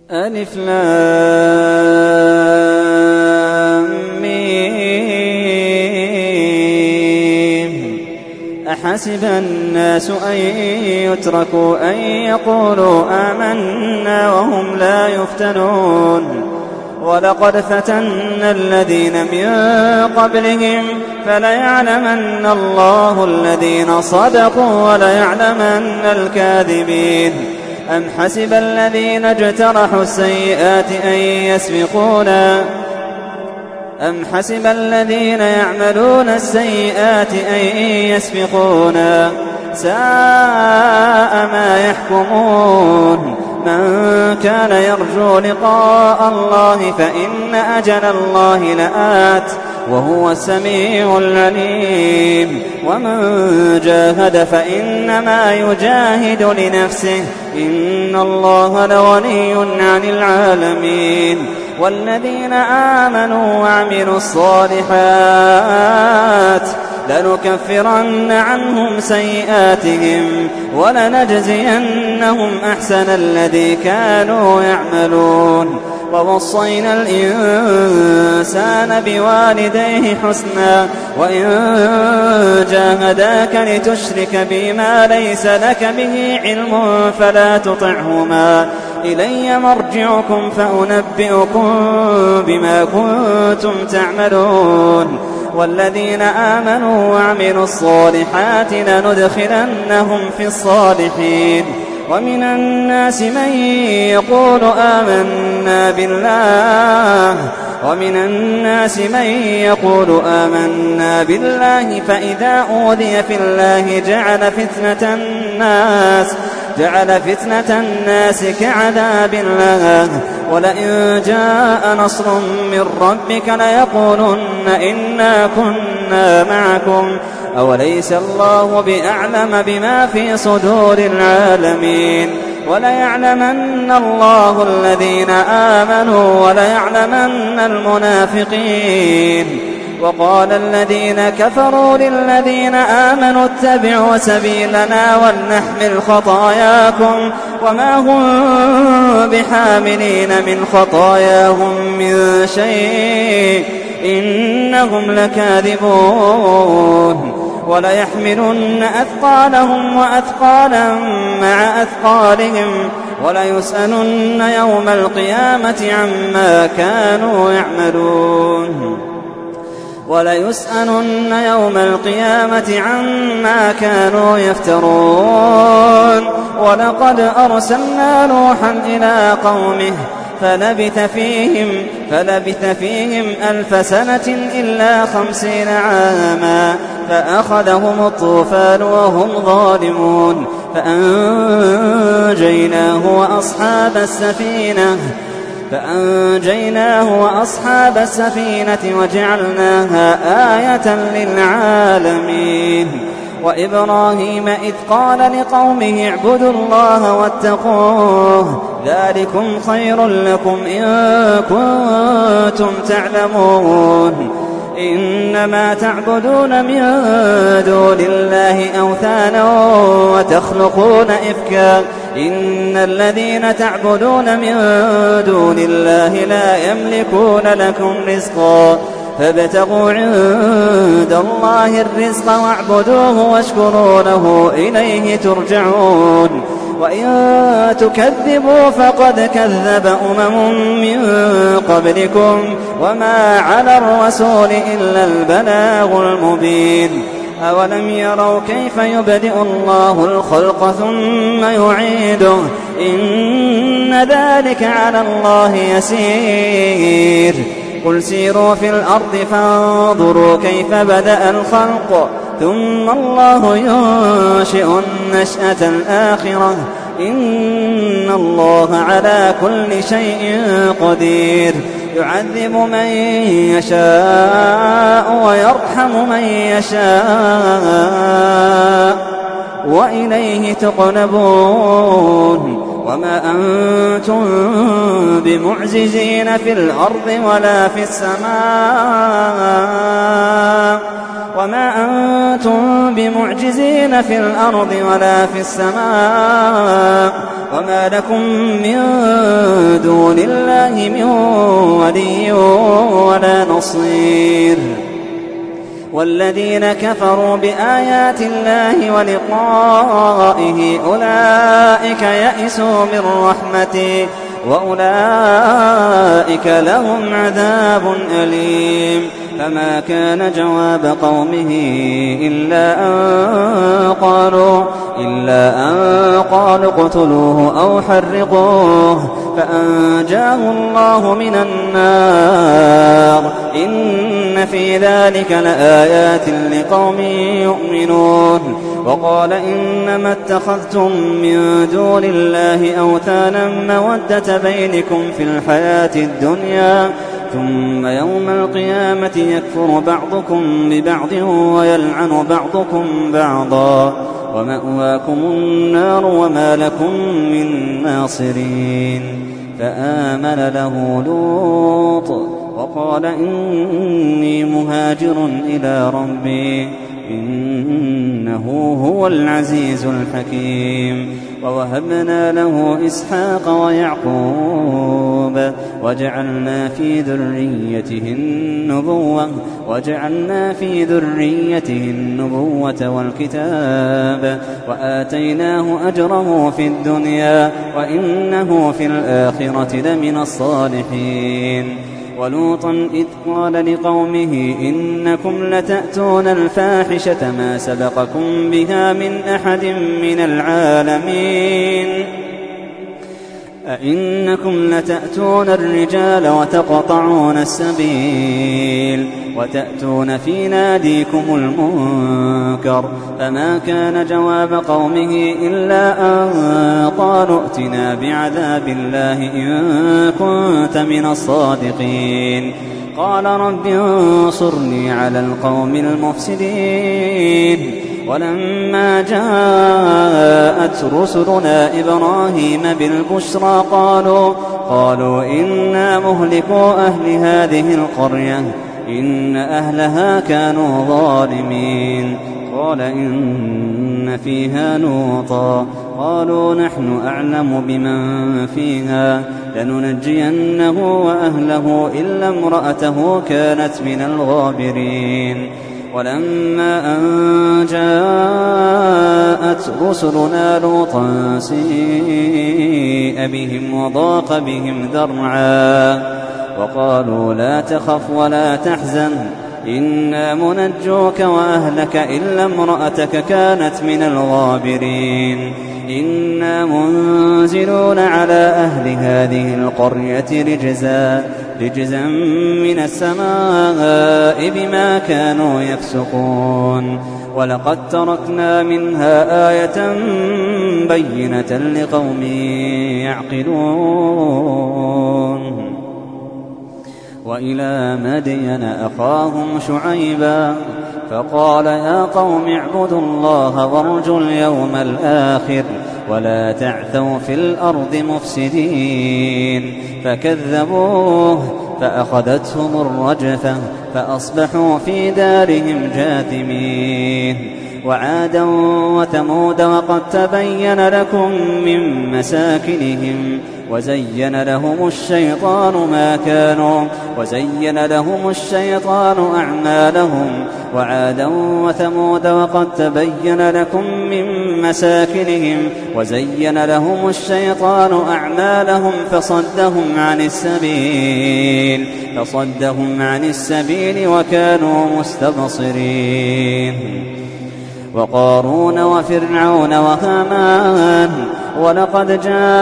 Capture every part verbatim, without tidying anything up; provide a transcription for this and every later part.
ألف لام ميم. أحسب الناس أن يتركوا أن يقولوا آمنا وهم لا يفتنون ولقد فتنا الذين من قبلهم فليعلمن الله الذين صدقوا وليعلمن الكاذبين. أم حسب الذين اجترحوا السيئات أن يسبقونا أم حسب الذين يعملون السيئات أن يسبقونا ساء ما يحكمون. من كان يرجو لقاء الله فإن أجل الله لآت وهو السميع العليم. ومن جاهد فإنما يجاهد لنفسه إن الله لغني عن العالمين. والذين آمنوا وعملوا الصالحات لنكفرن عنهم سيئاتهم ولنجزينهم أحسن الذي كانوا يعملون. ووصينا الإنسان بوالديه حسنا وإن جاهداك لتشرك بما ليس لك به علم فلا تطعهما إلي مرجعكم فأنبئكم بما كنتم تعملون. والذين آمنوا وعملوا الصالحات لندخلنهم في الصالحين. ومن الناس من يقول آمنا بالله ومن الناس من يقول آمنا بالله فإذا أوذي في الله جعل فتنة الناس جعل فتنة الناس كعذاب الله ولئن جاء نصر من ربك ليقولن إنا كنا معكم أوليس الله بأعلم بما في صدور العالمين. وليعلمن الله الذين آمنوا وليعلمن المنافقين. وقال الذين كفروا للذين آمنوا اتبعوا سبيلنا ولنحمل خطاياكم وما هم بحاملين من خطاياهم من شيء إنهم لكاذبون. وليحملن أثقالهم وأثقالا مع أثقالهم وليسألن يوم القيامة عما كانوا يعملون وليسألن يوم القيامة عما كانوا يفترون. ولقد أرسلنا نوحا إلى قومه فلبث فيهم, فلبث فيهم ألف سنة إلا خمسين عاما فأخذهم الطوفان وهم ظالمون فأنجيناه وأصحاب السفينة فأنجيناه وأصحاب السفينة وجعلناها آية للعالمين. وإبراهيم إذ قال لقومه اعبدوا الله واتقوه ذلكم خير لكم إن كنتم تعلمون. إنما تعبدون من دون الله أوثانا وتخلقون إفكا إن الذين تعبدون من دون الله لا يملكون لكم رزقا فابتغوا عند الله الرزق واعبدوه واشكروا له إليه ترجعون. وإن تكذبوا فقد كذب أمم من قبلكم وما على الرسول إلا البلاغ المبين. أولم يروا كيف يبدئ الله الخلق ثم يعيده إن ذلك على الله يسير. قل سيروا في الأرض فانظروا كيف بدأ الخلق ثم الله ينشئ النشأة الآخرة إن الله على كل شيء قدير. يعذب من يشاء ويرحم من يشاء وإليه تقلبون. وما أنتم بمعجزين في الأرض ولا في السماء وما أنتم بمعجزين في الأرض ولا في السماء وما لكم من دون الله من ولي ولا نصير. والذين كفروا بآيات الله ولقائه أولئك يئسوا من رحمتي وأولئك لهم عذاب أليم. فما كان جواب قومه إلا أن قالوا إلا أن قالوا اقتلوه أو حرقوه فأنجاه الله من النار. إن في ذلك لآيات لقوم يؤمنون. وقال إنما اتخذتم من دون الله أوثانا مودة بينكم في الحياة الدنيا ثم يوم القيامة يكفر بعضكم ببعض ويلعن بعضكم بعضا ومأواكم النار وما لكم من ناصرين. فآمن له لوط وقال إني مهاجر إلى ربي إنه هو العزيز الحكيم. ووهبنا له إسحاق ويعقوب وجعلنا في ذريته النبوة وجعلنا في ذريته النبوة والكتاب وآتيناه أجره في الدنيا وإنه في الآخرة لمن الصالحين. ولوطا إذ قال لقومه إنكم لتأتون الفاحشة ما سبقكم بها من أحد من العالمين أئنكم لتأتون الرجال وتقطعون السبيل وتأتون في ناديكم المنكر. فما كان جواب قومه إلا أن قالوا ائتنا بعذاب الله إن كنت من الصادقين. قال رب انصرني على القوم المفسدين. ولما جاءت رسلنا إبراهيم بالبشرى قالوا, قالوا إنا مهلكو أهل هذه القرية إن أهلها كانوا ظالمين. قال إن فيها لوطا قالوا نحن أعلم بمن فيها لننجينه وأهله إلا امرأته كانت من الغابرين. ولما أن جاءت رسلنا لوطا سيء بهم وضاق بهم ذرعا وقالوا لا تخف ولا تحزن إنا منجوك وأهلك إلا امرأتك كانت من الغابرين. إنا منزلون على أهل هذه القرية رجزا, رجزا من السماء بما كانوا يفسقون. ولقد تركنا منها آية بينة لقوم يعقلون. وإلى مدين أخاهم شعيبا فقال يا قوم اعبدوا الله وارجوا اليوم الآخر ولا تعثوا في الأرض مفسدين. فكذبوه فأخذتهم الرجفة فأصبحوا في دارهم جاثمين. وعادا وثمود وقد تبين لكم من مساكنهم وزين لهم الشيطان ما كانوا وزين لهم الشيطان أعمالهم. وعادا وثمود وقد تبين لكم من مساكنهم وزين لهم الشيطان أعمالهم فصدهم عن السبيل فصدهم عن السبيل وكانوا مستبصرين. وقارون وفرعون وهامان ولقد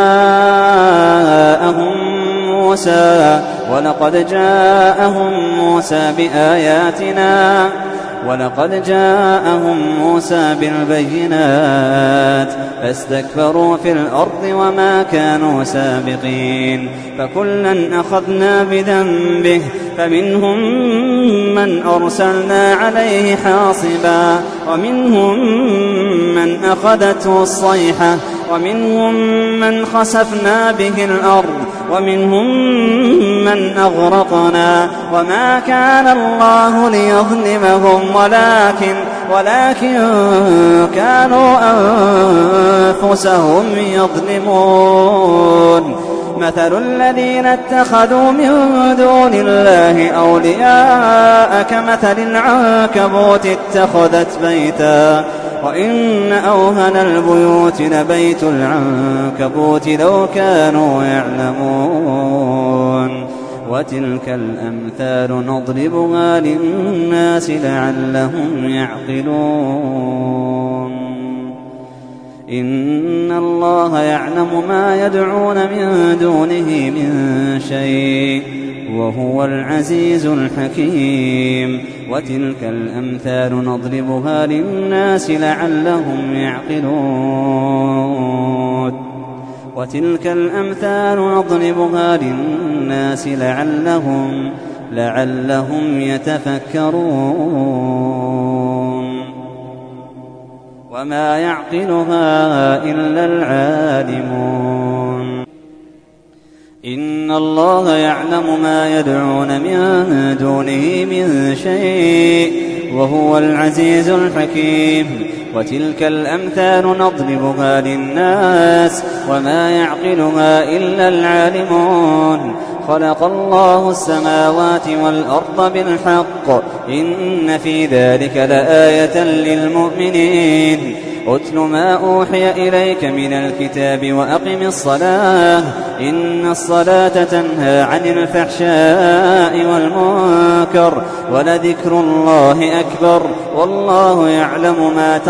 جاءهم موسى ولقد جاءهم موسى بآياتنا ولقد جاءهم موسى بالبينات فاستكبروا في الأرض وما كانوا سابقين. فكلا أخذنا بذنبه فمنهم من أرسلنا عليه حاصبا ومنهم من أخذته الصيحة ومنهم من خسفنا به الأرض ومنهم من أغرقنا. وما كان الله ليظلمهم ولكن, ولكن كانوا أنفسهم يظلمون. مثل الذين اتخذوا من دون الله أولياء كمثل العنكبوت اتخذت بيتا وإن أوهن البيوت لبيت العنكبوت لو كانوا يعلمون وتلك الأمثال نضربها للناس لعلهم يعقلون إن الله يعلم ما يدعون من دونه من شيء وهو العزيز الحكيم وتلك الأمثال نضربها للناس لعلهم يعقلون وتلك الأمثال نضربها للناس لعلهم لعلهم يتفكرون وما يعقلها إلا العالمون إن الله يعلم ما يدعون من دونه من شيء وهو العزيز الحكيم وتلك الأمثال نضربها للناس وما يعقلها إلا العالمون خلق الله السماوات والأرض بالحق إن في ذلك لآية للمؤمنين أتل ما أوحي إليك من الكتاب وأقم الصلاة إن الصلاة تنهى عن الفحشاء والمنكر ولذكر الله أكبر والله يعلم ما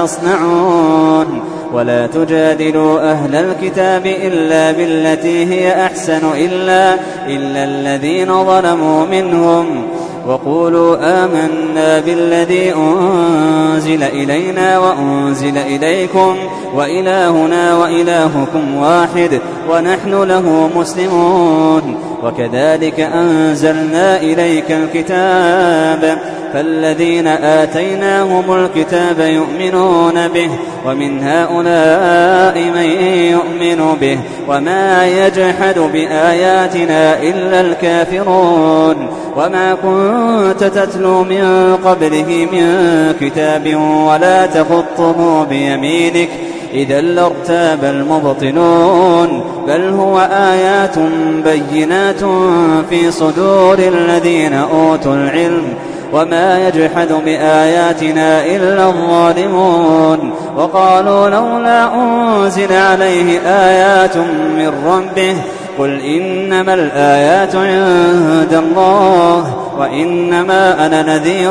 تصنعون ولا تجادلوا أهل الكتاب إلا بالتي هي أحسن إلا, إلا الذين ظلموا منهم وقولوا آمنا بالذي أنزل إلينا وأنزل إليكم وإلهنا وإلهكم واحد ونحن له مسلمون وكذلك أنزلنا إليك الكتاب فالذين آتيناهم الكتاب يؤمنون به ومن هؤلاء من يؤمن به وما يجحد بآياتنا إلا الكافرون وما كنت تتلو من قبله من كتاب ولا تخطه بيمينك إذا لارتاب المبطلون بل هو آيات بينات في صدور الذين أوتوا العلم وما يجحد بآياتنا إلا الظالمون وقالوا لولا أنزل عليه آيات من ربه قل إنما الآيات عند الله وإنما أنا نذير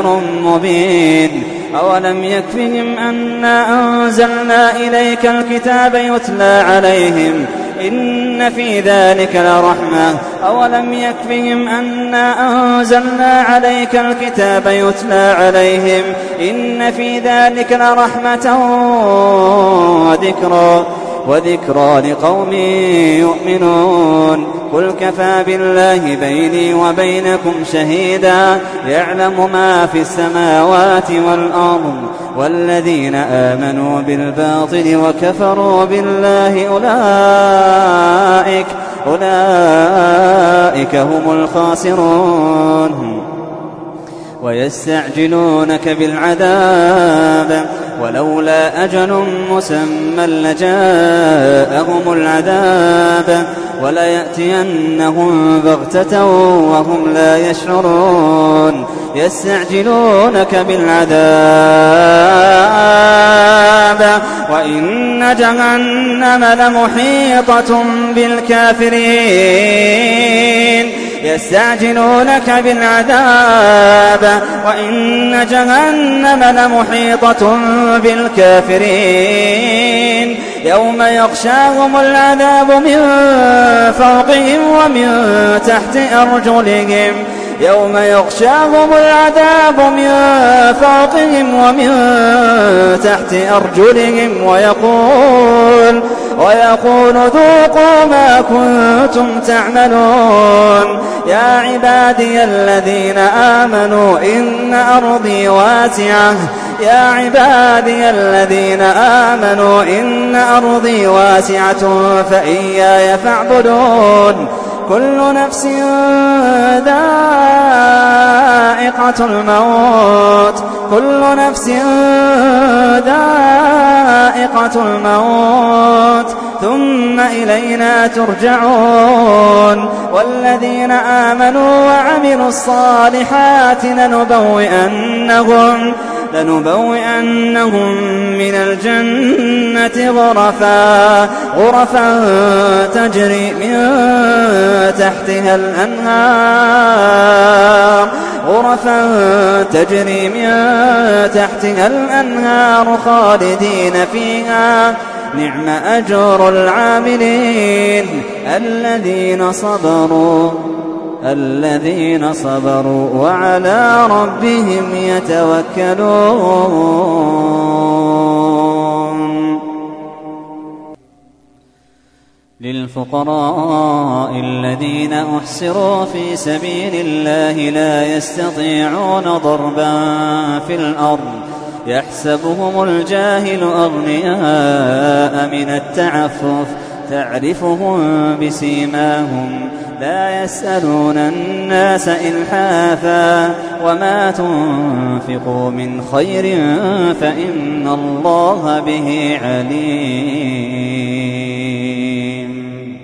مبين أولم يكفهم أنا أنزلنا إليك الكتاب يتلى عليهم إن في ذلك لرحمة أولم يكفهم أنا أنزلنا عليك الكتاب يتلى عليهم إن في ذلك لرحمة وذكرى وذكرى لقوم يؤمنون قل كفى بالله بيني وبينكم شهيدا يعلم ما في السماوات والأرض والذين آمنوا بالباطل وكفروا بالله أولئك, أولئك هم الخاسرون ويستعجلونك بالعذاب ولولا أجل مسمى لجاءهم العذاب وليأتينهم بغتة وهم لا يشعرون يستعجلونك بالعذاب وإن جهنم لمحيطة بالكافرين يستعجلونك بالعذاب وإن جهنم لمحيطة بالكافرين يوم يغشاهم العذاب من فوقهم ومن تحت أرجلهم يوم يغشاهم العذاب من فوقهم ومن تحت أرجلهم ويقول ويقول ذوقوا ما كنتم تعملون يا عبادي الذين آمنوا إن أرضي واسعة يا عبادي الذين آمنوا إن أرضي واسعة فإياي فاعبدون كل نفس ذائقة الموت كل نفس ذائقة الموت ثم إلينا ترجعون والذين آمنوا وعملوا الصالحات لنبوئنهم لنبوئنهم من الجنة غرفا غرفا تجري من تحتها الأنهار غرفا تجري من تحتها الأنهار خالدين فيها نعم أجر العاملين الذين صبروا الذين صبروا وعلى ربهم يتوكلون. للفقراء الذين أحصروا في سبيل الله لا يستطيعون ضربا في الأرض يحسبهم الجاهل أغنياء من التعفف تعرفهم بسيماهم لا يسألون الناس إلحافا وما تنفقوا من خير فإن الله به عليم.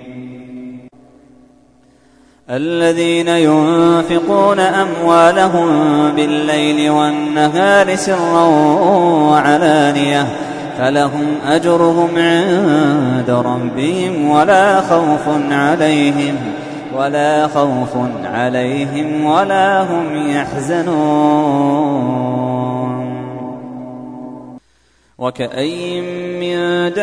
الذين ينفقون أموالهم بالليل والنهار سرا وعلانية فلهم أجرهم عند ربهم ولا خوف عليهم ولا خوف عليهم ولا هم يحزنون. وكأين من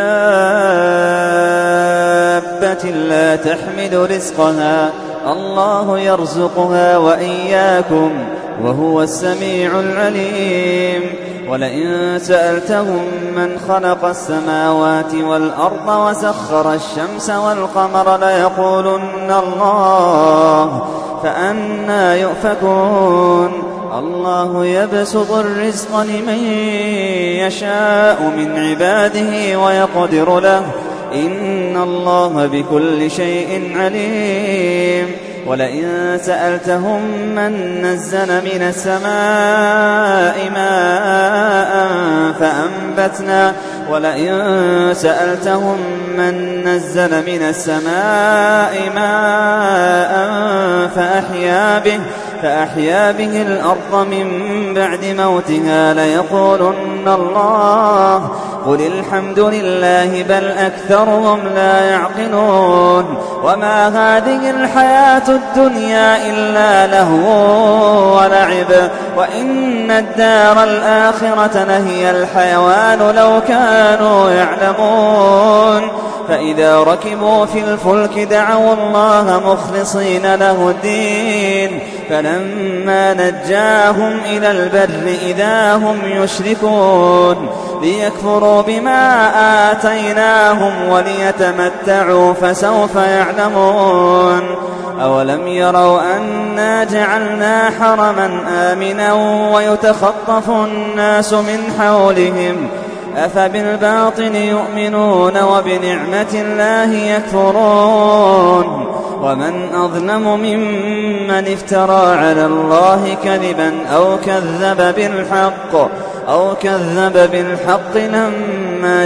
دابة لا تحمل رزقها الله يرزقها وإياكم وهو السميع العليم. ولئن سألتهم من خلق السماوات والأرض وسخر الشمس والقمر ليقولن الله فأنى يؤفكون. الله يبسط الرزق لمن يشاء من عباده ويقدر له إن الله بكل شيء عليم. ولئن سألتهم من نزل من السماء ماء فأنبتنا ولئن سألتهم من نزل من السماء ماء فأحيا به فأحيا به الأرض من بعد موتها ليقولن الله قل الحمد لله بل أكثرهم لا يعقلون. وما هذه الحياة الدنيا إلا لهو ولعب وإن الدار الآخرة لهي الحيوان لو كانوا يعلمون. فإذا ركبوا في الفلك دعوا الله مخلصين له الدين فلما نجاهم إلى البر إذا هم يشركون ليكفروا بما آتيناهم وليتمتعوا فسوف يعلمون. أولم يروا أنا جعلنا حرما آمنا ويتخطف الناس من حولهم أفبالباطل يؤمنون وبنعمة الله يكفرون. ومن أظلم ممن افترى على الله كذبا أو كذب بالحق أو كذب بالحق لما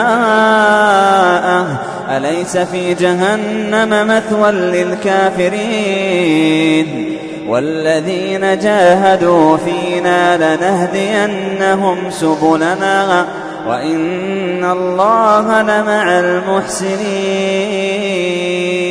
جاءه أليس في جهنم مثوى للكافرين. والذين جاهدوا فينا لنهدينهم سبلنا وإن الله لمع المحسنين.